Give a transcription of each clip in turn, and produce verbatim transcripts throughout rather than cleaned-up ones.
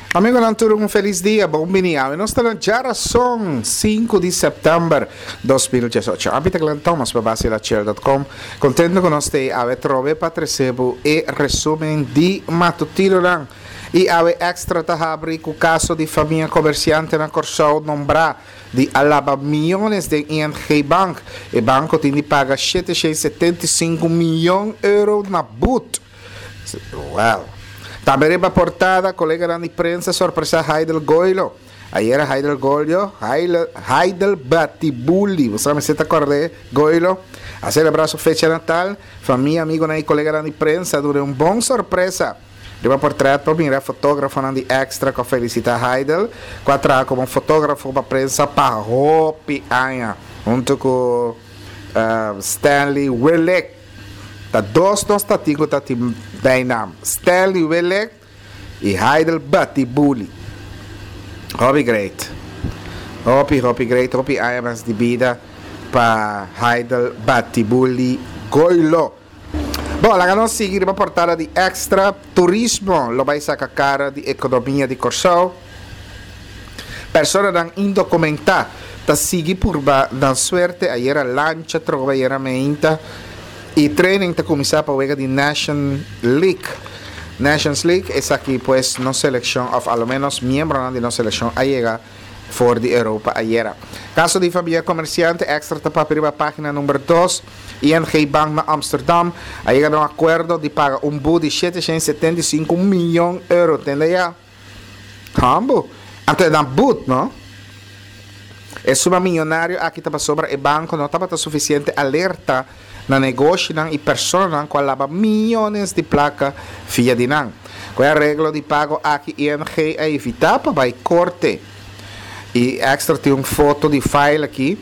Amigo Nanturo, um feliz dia, bom biniao. E nós estamos na geração cinco de setembro de dois mil e dezoito. Abita Glenn Thomas para basilachel ponto com. Contento com nós ter a trove para receber e resumen de matutino lang. E a extra tahabri com o caso de família comerciante na Corsão nombra de alaba milhões de I N G Bank. E banco tem de pagar setecentos e setenta e cinco milhões de euros na boot. Well. Também a portada, colega da imprensa, surpresa Heidel Goilo. Aí era Heidel Goilo, Heidel, Heidel Batibulli. Você me senta acordar, Goilo. A celebrar sua fecha natal, família, amigo e colega da imprensa, dura um bom surpresa. De uma portrait para mirar fotógrafo na extra com felicita Heidel, quatro como fotógrafo para prensa para Hopi Anya, junto com uh, Stanley Willek. Tá dois dos tatigos tá tim Dynam Stanley Willek e Heidel Batibulli. Hobby great. Hobby, hobby great. Hobby ayamas de vida para Heidel Batibulli Goilo. Bom, lá nós seguimos a portada de extra turismo. Lo vai sacar cara de economia de Corsão. Persona dan indocumentada. Tá seguir por dan suerte. Aí era lancha, trova, aí era meinta. E training está começar para o de Nations League. Nations League é aqui, pues, não seleção, ou ao menos membro de não seleção, a chegar fora de Europa ayer. Caso de família comerciante, extra para a página número dois, I N G Bank na Amsterdam, a chegar a um acordo de pagar um bud de setecentos e setenta e cinco milhões de euros. Entende já? Cambo? Antes da bud, não? É suma milionário aqui estava sobre o banco, não estava suficiente alerta na negócio e pessoas que lavam milhões de placas via de nan. Com a regra de pago aqui I N G é evitar para vai corte. E extra tem uma foto de file aqui,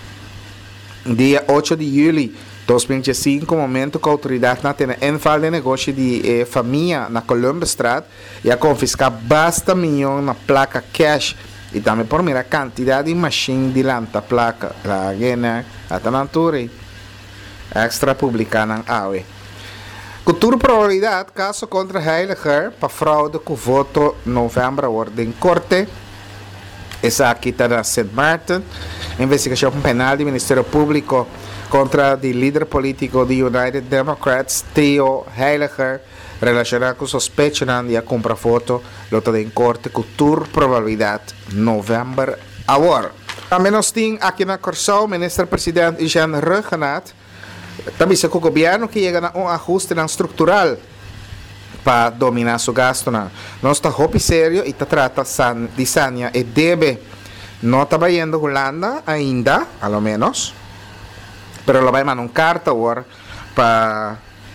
dia oito de julho de dois mil e vinte e cinco, momento que a autoridade na tem enfado de negócio de eh, família na Columbus Street e a confiscar basta milhões na placa cash. E também por mirar a quantidade de machine de lanta placa, la gena, a tananturi. Extra publicana A U E. Cultura probabilidade, caso contra Heiliger, para fraude com voto novembro, ordem corte. Essa aqui está na Saint Martin. Investigação penal do Ministério Público contra o líder político do United Democrats, Theo Heiliger, relacionado com suspeita de a compra voto, luta em corte, cultura probabilidade, novembro, agora. Também nós temos aqui na Corsão, o ministro-presidente Jean Regenat, também se o governo que chega a um ajuste estrutural para dominar seu gasto. Nós estamos muito sério e trata de sania e deve não está indo a Holanda ainda, ao menos, mas lo vai mandar uma carta agora para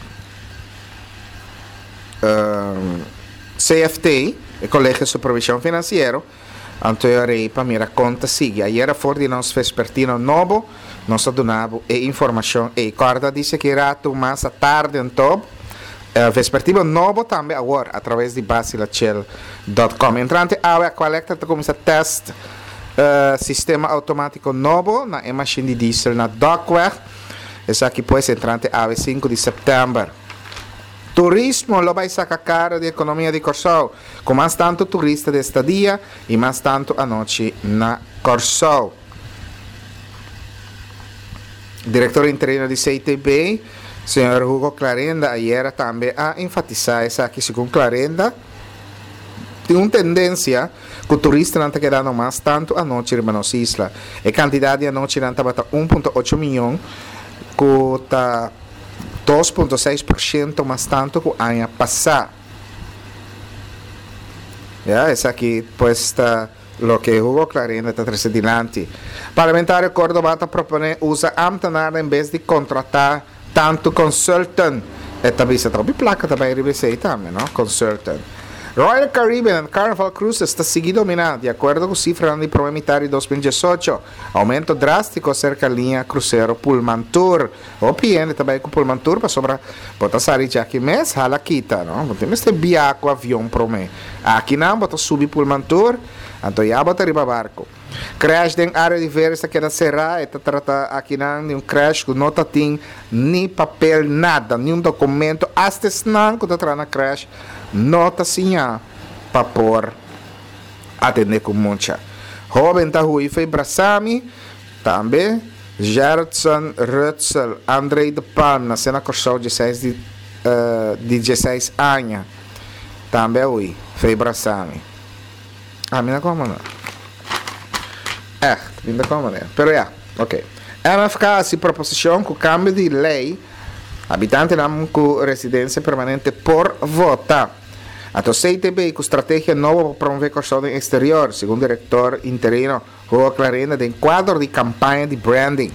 uh, C F T, o Colégio de Supervisão Financeira, anterior para mirar conta sigue. Ayer fora de nós vespertino novo, nós donamos informação e corda disse que era mais à tarde então. Uh, vespertino novo também agora através de basilachel ponto com. Entrante a coleta começa a teste uh, sistema automático novo na machine de diesel na Dockweg. Essa aqui pois entrante a cinco de setembro. Turismo lo vai sacar cara de economia de Corsão, com mais tanto turista desta dia e mais tanto a noite na Corsão. Diretor interino de C I T B, senhor Hugo Clarenda, ayer também a enfatizar essa aqui, segundo Clarenda, tem uma tendência que o turista não está quedando mais tanto a noite na nossa isla. A quantidade a noite não está um vírgula oito milhões, que está dois vírgula seis por cento mais tanto que o ano passado. Yeah, essa aqui pues está lo que Hugo Clarenda está trazendo adiante. Parlamentário Córdoba está propondo usar amtanar em vez de contratar tanto consultant. E também se troca placa também R B C também, não? Consultant. Royal Caribbean Carnival Cruise está seguindo dominando, de acordo com cifras de prometário de dois mil e dezoito. Aumento drástico cerca da linha cruzeiro Pullman Tour. O P N também com Pullman Tour, para sobrar, botar sair já que mês, hala quita, não? Temos que viajar com avião para mim. Aqui não, botar subir Pullman Tour, então já botar riba barco. Crash em área diversa que era cerrada, e trata aqui não de um crash que não tem nem papel, nada, nenhum documento, até não que está na crash. Nota sim para pôr atender com muita. Jovem tá Rui foi Brasami, também. Gerardson Rutzel, Andrei de Palma, na cena corção de dezesseis anos. Também Rui foi Brasami. Ah, me dá como não? É, me dá como não? Pero é, ok. M F K se proposição com cambio de lei, habitante não com residência permanente por votar. A C T B com estratégia nova para promover corção exterior, segundo o diretor interino Juan Clarena, de quadro de campanha de branding.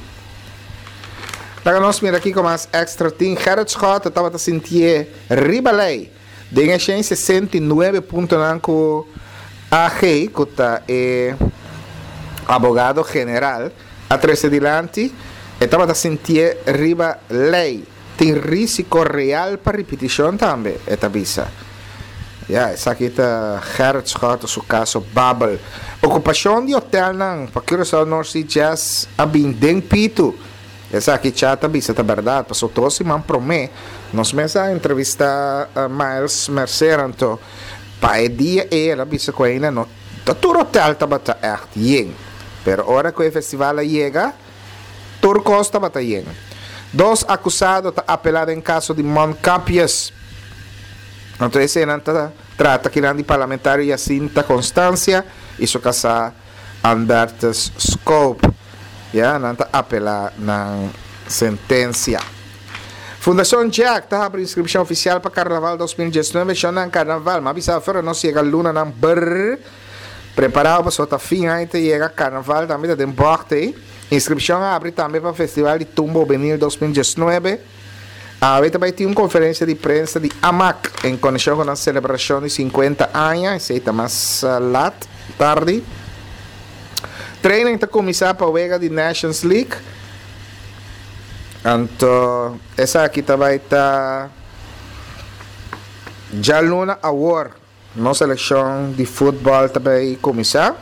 Daí nós miramos aqui com mais extra team. Gerard Scott estava a sentir riba lei de sessenta e nove ponto nove A G, que é abogado general, a treze adiante, estava a sentir riba lei. Tem risco real para repetição também, esta visa. Ja, essa aqui está Gerard Scott, o caso Bubble. Ocupação de hotel, não, para que o North Sea Jazz a bem pito. Essa aqui já está vista, é verdade, passou todo se man promê. Nós mesmo entrevista a Miles Merceranto, para o dia e ela vista com ainda não. Todo hotel estava echt bem. Pero agora que o festival chega, todo costa estava bem. Dois acusados estão apelados em caso de Moncapias. Então, esse não trata que de parlamentar Jacinta Constância e sua casa Andertes Scope. Já não está apelado na sentença. Fundação Jack está abrindo inscrição oficial para Carnaval dois mil e dezenove. Já não Carnaval, mas bisa fora não chega a luna não brrr. Preparado para soltar fim aí chega Carnaval também da embarque. Inscrição abre também para o Festival de Tumbo Benil dois mil e dezenove. Agora também tem uma conferência de imprensa de A M A C em conexão com a celebração de cinquenta anos, isso está mais lat, tarde. Treino está começar para a Vega de Nations League. Então, essa aqui também está já Luna Award, nossa seleção de futebol também começar.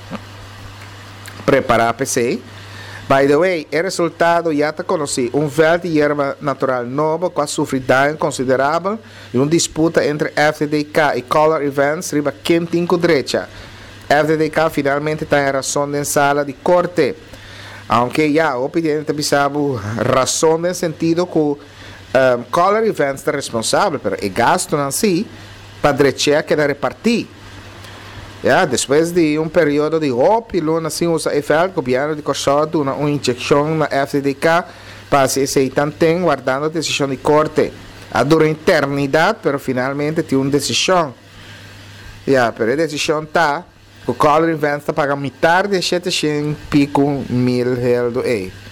Preparar P C. By the way, o resultado já está conhecido. Um verde de erva natural novo que sofre dano considerável e uma disputa entre F D D K e Color Events riba quem com direita. F D D K finalmente está em razão de sala de corte. Aunque já o presidente bisabo razão no sentido que um, Color Events está responsável, mas o gasto não si para direita que da repartir. Ja, depois de um período de golpe, Luna assim usa efeito, o governo de Kosovo uma, uma injeção na F D D K para se aceitar guardando a decisão de corte. A dura eternidade, mas finalmente tem uma decisão. Ja, pero a decisão está, o Color Events está pagando metade de setecentos pico mil reais.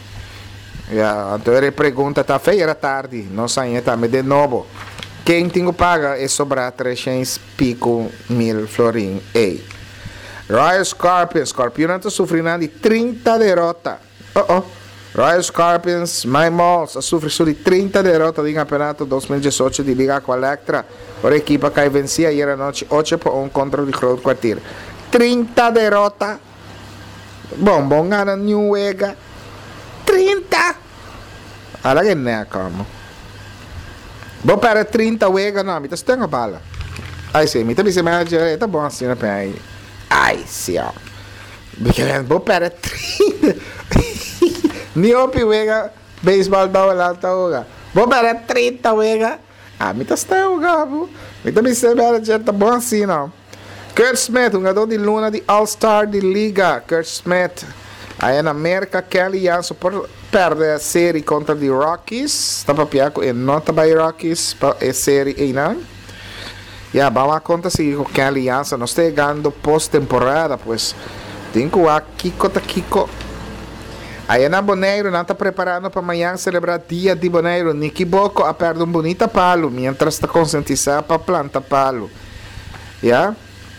Ja, então ele pergunta, está feia, era tarde, não saia também de novo. Quem tem que pagar é sobrar trezentos pico mil florim. Ei. Royal Scorpions. Scorpion está sofrendo de trinta derrotas. Oh, oh. Royal Scorpions, My Malls, sofreu de trinta derrotas no campeonato dois mil e dezoito de Liga com a Electra. A equipa que vencia ayer noite oito por um contra o Groot Quartier. trinta derrotas. Bom, bom, gana New Vega. trinta. Olha que não é como. Vou para trinta wega não, me tá estando a bala. Ai sim, me tá me semana tá bom assim na pé. Ai sim, ó. Vou para trinta. Niopi wega, beisebol da lá tá hoga. Vou para trinta wega. Ah, me tá estando gabo. Me tá me semana tá bom assim não. Kurt Smith, um jogador de Luna de All-Star de Liga. Kurt Smith. Aí na América, Kelly Jansen por perde a série contra os Rockies. Está para piaco e não está para Rockies a série aí não. E a vamos a conta se com Kelly Jansen não está chegando pós-temporada, pues tem que ir Kiko tá Kiko. Aí na Bonaire não está preparando para amanhã celebrar dia de Bonaire. Nicky Boko a perde um bonito palo, mientras está conscientizado para planta palo. Ya?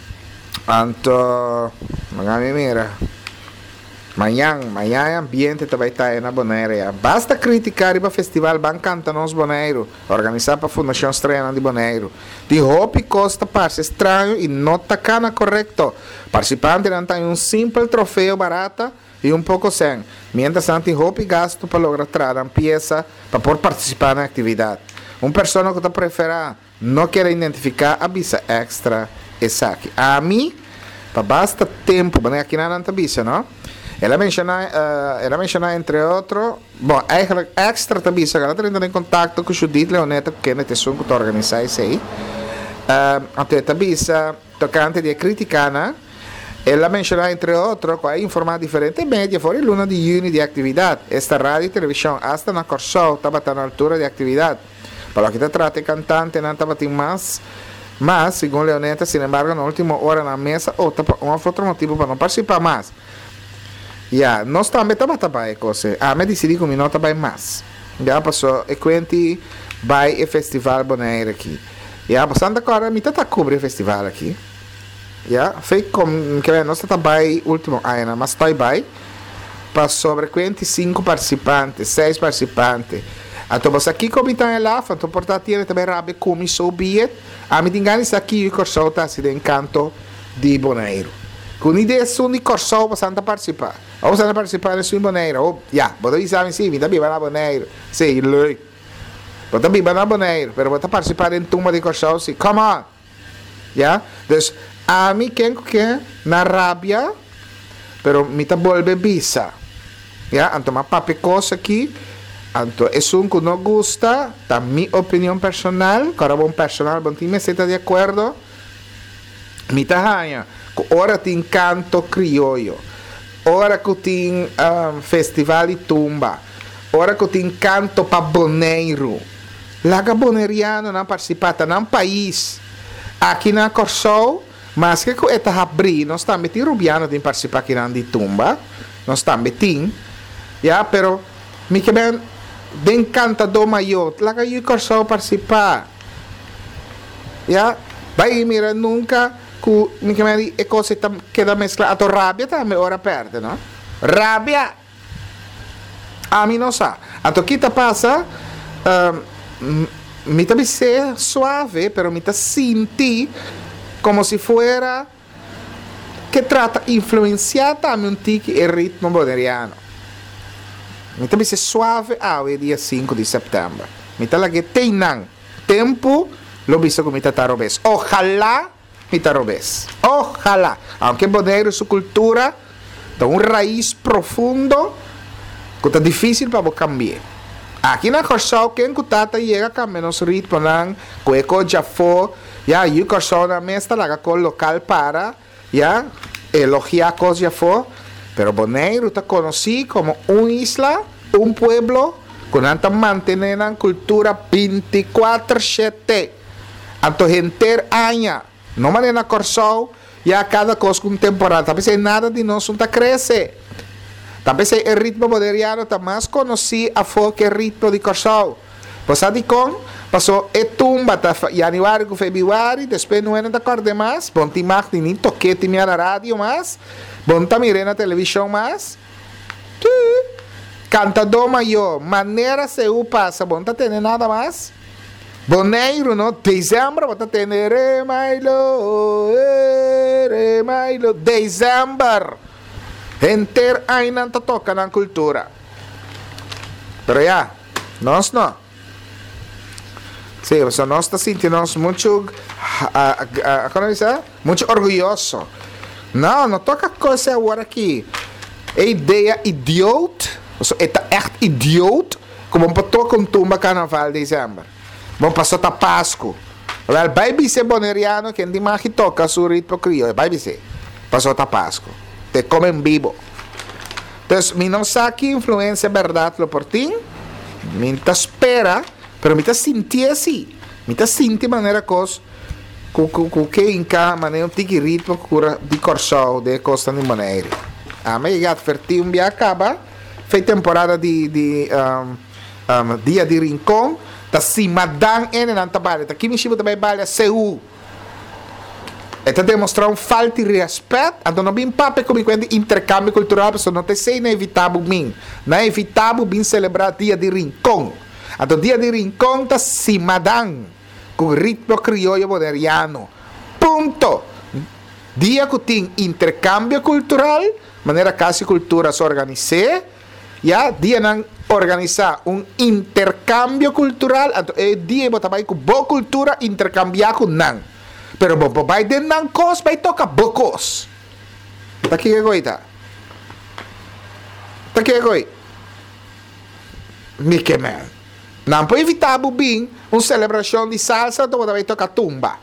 Então, magami mira. Amanhã, amanhã ambiente vai estar na Bonaire. Basta criticar o festival Bancanta nos Bonaire, organizado para a Fundação Estranha de Bonaire. De Hope Costa parece estranho e não está cana correto. Participante não tem um simples troféu barata e um pouco sem. Mientras tanto, Hope gasto para lograr trazer uma peça para poder participar na atividade. Uma pessoa que prefere não quer identificar avisa extra essa aqui. A mim para basta tempo, mas aqui na Antabícia, não? Ela menciona, uh, ela menciona entre outros, bom, eigenlijk extra Tabícia, ela está entrando em contato com Judith Leoneta, que é a pessoa que organiza isso aí. Uh, a Tabícia, tocante de criticana, ela menciona entre outros, com a informar diferentes mídia, fora il luna di junio di attività. Esta radio e televisão, hasta na Corsou, estava na altura de atividade. Para que te trate cantante, não estava mais. Mas, segundo Leoneta, sin embargo, na última hora na mesa, outra, um outro motivo para não participar mais. Yeah, nós também estamos trabalhando com você. Ah, me decidi que não trabalho mais. Já passou, e quanti vai o festival Bonaire aqui. Já, passando agora, me está cobrindo o festival aqui. Já, foi como, que nós trabalhamos último ano, mas estou bem, para sobre vinte e cinco participantes, seis participantes. Então, você aqui como está lá, então, portanto, tiene também rabe como soubia. A mim engano, isso aqui, o Corsou está assim de encanto de Bonaire. Com ideia de Corsou, você não participar. Ou você não participar de Bonaire. Ou, já, você avisar, sim, me dá bem na Bonaire. Sim, lui. Você bem na Bonaire, mas você participar em tumba de Corsou, sim. Come on. Já? Então, a mim, quem que na rábia, pero me está volve bisa. Já? Então, uma papi coisa aqui. Então, é um que não gosta, da minha opinião personal, cara bom personal, bom time, você está de acordo? Me tá ranha, ora tem canto criollo, ora que tem um, festival de tumba, ora que tem canto para boneiro, laga boneriano não participa, não país, aqui na Corsou, mas que é tá abrir, nós também tem rubiano de participar aqui na de tumba, nós também tem, já, pero me que bem den cantador maior, laga eu Corsou participar, já, vai mira nunca que me que me é coisa que da mescla, a tua rabia também ora perde, não? Rabia, a mim não sabe, a tua quita passa, um, me também ser suave, pero me tá sentir como se fuera que trata influenciar também um tique e ritmo boneriano. Me também ser suave, ah, é dia cinco de setembro. Me tá lá que tem não tempo, lo visto como me tá tarobes. Ojalá me tarobes. Ojalá. Aunque Bonaire su cultura tem um raiz profundo que tá difícil para cambiar. Aqui na Corsou, quem que tata chega com menos ritmo, não, que é já foi, já, e o Corsou na mesa, lá com local para, já, elogiar coisas já foi, pero Bonaire está conhecido como uma isla, um pueblo, que não mantém a cultura vinte e quatro sete. Então, gente aña, não maneira na Corsou, já cada coisa com temporada, talvez nada de nós não está crescendo. Talvez o ritmo boneriano está mais conhecido a que o ritmo de Corsou. Você de com, passou e tumba, tá januário, fevereiro, depois não é de acordo mais, bom, te imagina, nem toquei, te na rádio mais, bom, tá mirando na televisão mais, cantador maior, maneira se o passa, bom, tá tendo nada mais, Bonaire, não, dezembro, bom, tá tendo, re mailo, re mailo, dezembro, enter ainda tá tocando na cultura, pero já, nós não. Sim, so nós estamos sentindo muito, uh, uh, como diz, muito orgulhoso. Não, não toca coisa agora aqui. É ideia idiota, é echt idiota, como um toca um tumba carnaval de dezembro. Vamos passar a Páscoa. Well, vai ser boneriano que não mais toca seu ritmo crioulo, vai ser. Passou a Páscoa. Te comem vivo. Então, me não sabe que influência é verdade por ti. Me te espera. Pero me está sentindo assim, me está sentindo de maneira coisa, com que em cá, maneira um tique ritmo de Corsou, de Costa de Bonaire. A mim, já ferti um dia acaba, fez temporada de, de um, um, dia de rincão, tá cima dan ene não trabalha, tá aqui me chivo também balha C U. Está demonstrar um falta de respeito, então não bem papo como de intercâmbio cultural, porque não tem sei inevitável bem, não é evitável bem celebrar dia de rincão. Então, dia de rincão está cimadão, com ritmo crioulo boneriano. Ponto. Dia que tem intercâmbio cultural, maneira que a cultura se organiza, já, dia não organizar um intercâmbio cultural, então, é dia que vai com boa cultura intercambiar com não. Pero, vai de não cos, vai tocar bocos. tá aqui que coita. Tá aqui que coi. Mickey man. Não pode evitar bubim uma celebração de salsa toda vai tocar tumba.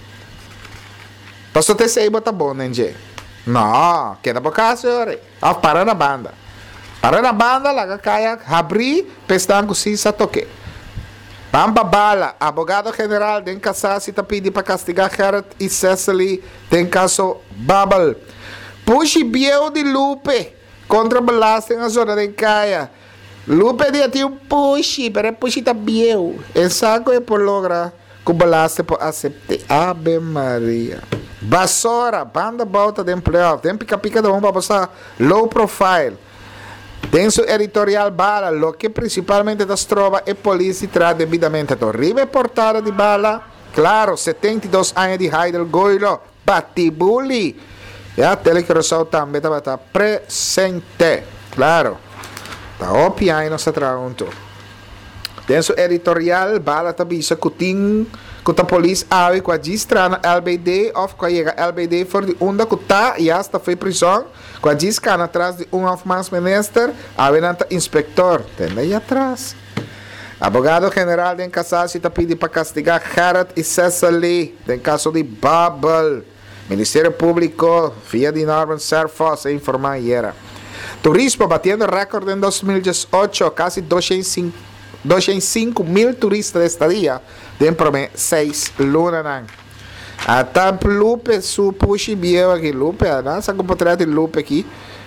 Posso ter sei botar bom, né, gente? Não, queda por cá, senhor. Ah, para na banda. Para na banda, lá caia, abrir, pestanco, sim, sa toque. Bamba Bala, abogado general, tem caso se tá pedindo para castigar Gerard e Cecily, tem caso Babel. Puxi biel de Lupe, contra Balaste na zona de Caia. Lupe dia tinha um puxi, pero puxi tá biel. El saco é por logra, que Balaste por aceitar. Ave Maria. Basora, banda volta de playoff, tem pica-pica de bomba passar low profile. Tem su editorial Bala, lo que principalmente das trova e polícia traz devidamente a torribe portada de Bala. Claro, setenta e dois anos de Heidel Goilo, Batibuli. E a telecrossão também está presente. Claro, está óbvio aí nossa traunto. Tem su editorial Bala tabisa kuting kuta polícia ave com a distrana L B D of com a L B D for de onda kuta e hasta foi prisão. Com a discana atrás de um of mas minister, avenanta inspector, tem aí atrás. Abogado general de Casas está pedindo para castigar Gerard e Cecily, tem caso de Bubble. Ministério Público, via de Norman Serfos, e informar ayer. Turismo batendo recorde em dois mil e dezoito, quase duzentos e cinco mil turistas de estadia, dentro de seis lunas. Até Lupe, su puxi biel aqui, Lupe, né? Sa comportamento de Lupe aqui.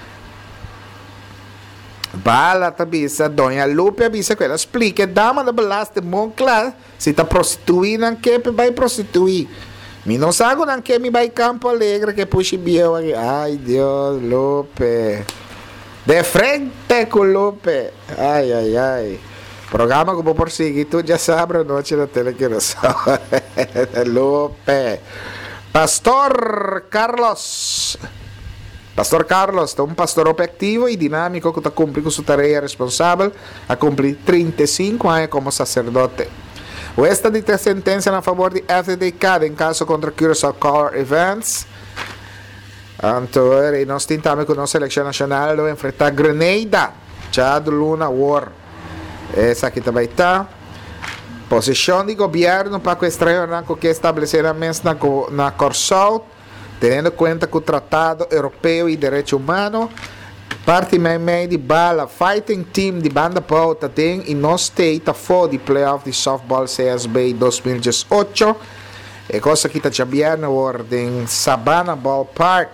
Bala, tabisa, Dona Lupe, avisa que ela explica, dama da balaste, Monclar, se está prostituindo, não que vai prostituir. Me não sabe não que me vai Campo Alegre, que puxi biel aqui. Ai, Deus, Lupe. De frente com Lupe. Ai, ai, ai. Programa que vou prosseguir, tu já sabe a noite da telequiração. Lupe. Pastor Carlos. Pastor Carlos, é um pastor opectivo e dinâmico que está cumprindo sua tarefa responsável a cumprir trinta e cinco anos como sacerdote. O esta de sentença a favor de F D K em caso contra Curaçao Color Events. Então, nós tentamos com a nossa seleção nacional de enfrentar Grenada, Chad Luna War. Essa aqui também está. Posição de governo para que estranho que estabelecimento na, na Corsol, tendo em conta que o Tratado Europeu e Direito Humano, parte meio de bala, fighting team de banda pauta tem e nós está fora de playoff de softball C S B dois mil e dezoito. E coisa que está chamando a ordem Sabana Ballpark.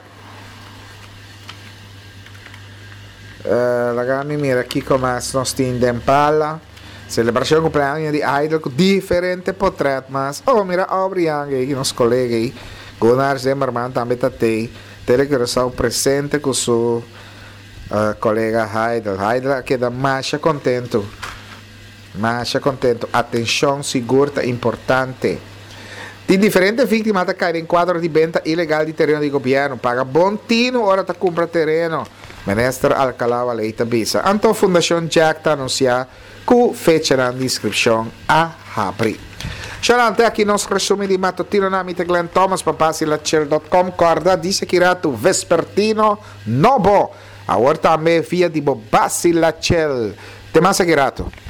Uh, lagami mira aqui como nós temos em Pala celebração de cumpleaños de Idol com diferente portrait mas oh mira Aubriang aí nos colegas aí Gunnar Zimmerman também está aí telecoração presente com seu uh, colega Idol Idol queda mais contento mais contento atenção segura importante de diferentes vítimas de cair em quadro de venda ilegal de terreno de governo paga bom tino hora de comprar terreno. Minister Alcalá Leita Bisa. Anto Fundação Jack está anunciando que fecha na inscrição a abrir. Xalante aqui nos resume de matutino na mite Glenn Thomas papasilacher ponto com corda dice que rato vespertino novo. Agora também via de Bobasilacher. Temasa que rato.